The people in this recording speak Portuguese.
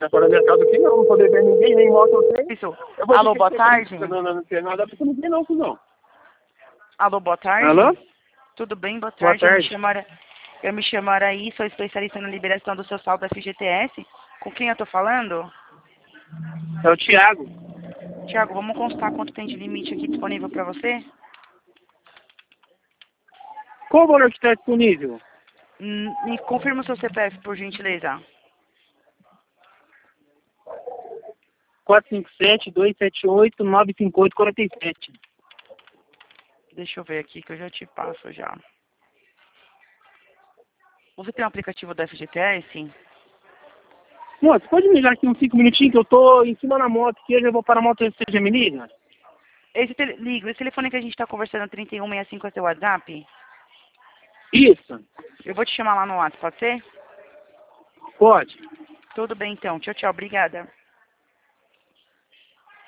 Tá fora da minha casa aqui, não tô devendo ninguém, nem moto eu tenho. Isso. Eu vou Alô, dizer boa que tarde. não tem nada pra ninguém não, não. Alô, boa tarde. Alô? Tudo bem? Boa Boa tarde. tarde. Eu me chamo Araí, sou especialista na liberação do seu saldo FGTS. Com quem eu tô falando? É o Thiago. Tiago, vamos constar quanto tem de limite aqui disponível para você? Qual o valor que está disponível? Me confirma o seu CPF, por gentileza. 457-278-958-47. Deixa eu ver aqui que eu já te passo já. Você tem um aplicativo da FGTS? Moço, pode me ligar aqui uns 5 minutinhos que eu tô em cima da moto aqui, eu já vou para a moto, você já me liga? Esse telefone que a gente tá conversando, 3165, é seu WhatsApp? Isso, Eu vou te chamar lá no WhatsApp, pode ser? pode. Tudo bem então. Tchau, tchau. Obrigada.